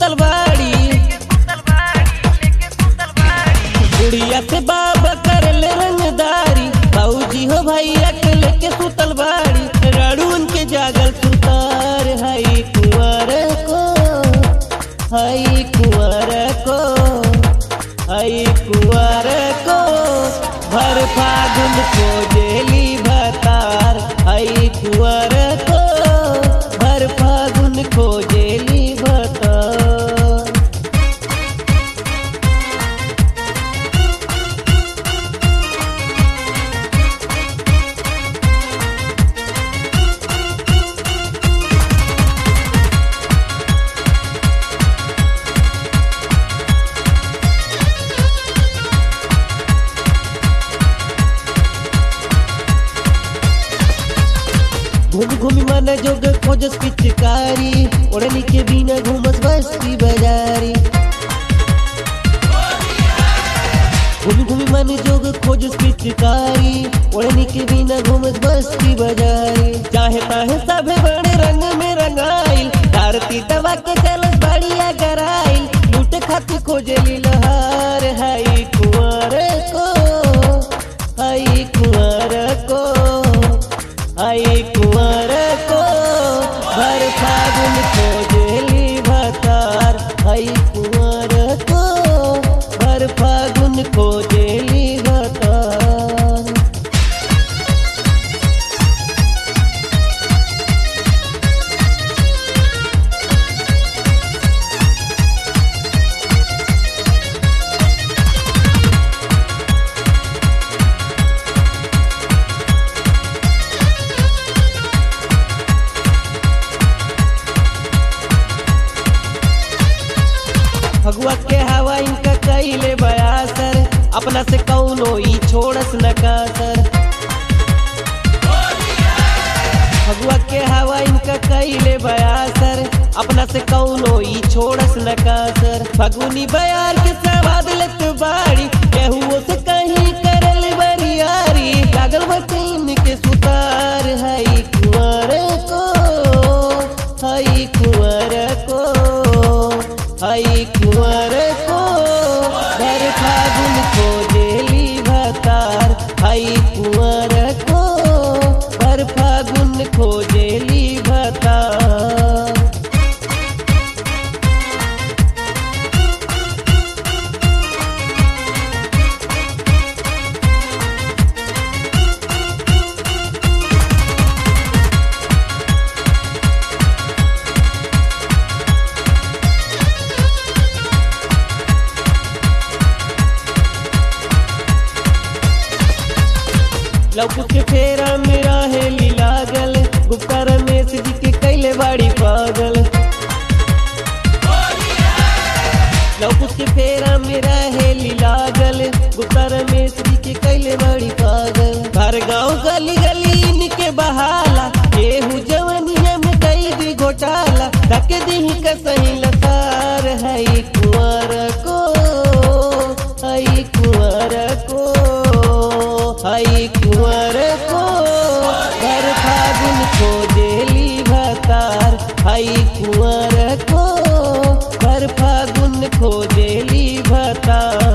सुतल बाड़ी, बुढ़िया से बाबा करले रंगदारी, बाबूजी हो भैया के लेके सुतल बाड़ी, राड़ून के जागल सुतार हई कुंवर को, हई कुंवर को, हई कुंवर को, भर फागुन को जेली भतार, हई कुंवर को, भर फागुन को जेली भतार। घूम घूमी मन जोग खोजस पिचकारी, ओढ़नी के बिना घूमस बस्ती बाजारी। घूमी घूमी मन जोग खोजस पिचकारी, ओढ़नी के बिना घूमस बस्ती बाजारी। चाहे ताहे सभे बड़े रंग में रंगाइल, आरती दवा के चलस बढ़िया गराइल, लूटे खाती खोजली लहार हई कुंवर को, हई कुंवर को, हई कुंवर को, भर फागुन को जेली भतार, हई कुंवर को, भर फागुन को जेली भतार। भगवा के हवा इनका कैले बयासर, अपना से कौनो ई छोड़स न कासर। भगवा के हवा इनका कैले बयासर, अपना से कौनो ई छोड़स न कासर। फगुनी बयार के सवाद लेत बाड़ी, केहुओ से कहीं करल बरियारी, लागल बचैन के सुतार हई कुंवर को, हई कुंवर को, हई कुंवर को, भर फागुन को जेली भतार, हई कुंवर को, भर फागुन को जेली भतार। लौकू के फेरा में रहेली लागल, गुप्ता रमेश जी के कैले बाड़ी पागल। लौकू के फेरा में रहेली लागल, गुप्ता रमेश जी के कैले बाड़ी पागल। घर गाँव गली गली इनके बहाला, केहू जवनिया में कई दी घोटाला, ढक दी कसही लतार हई कुंवर को, हई कुंवर को, हई कुंवर को, भर फागुन को जेली भतार, हई कुंवर को, भर फागुन को जेली भतार।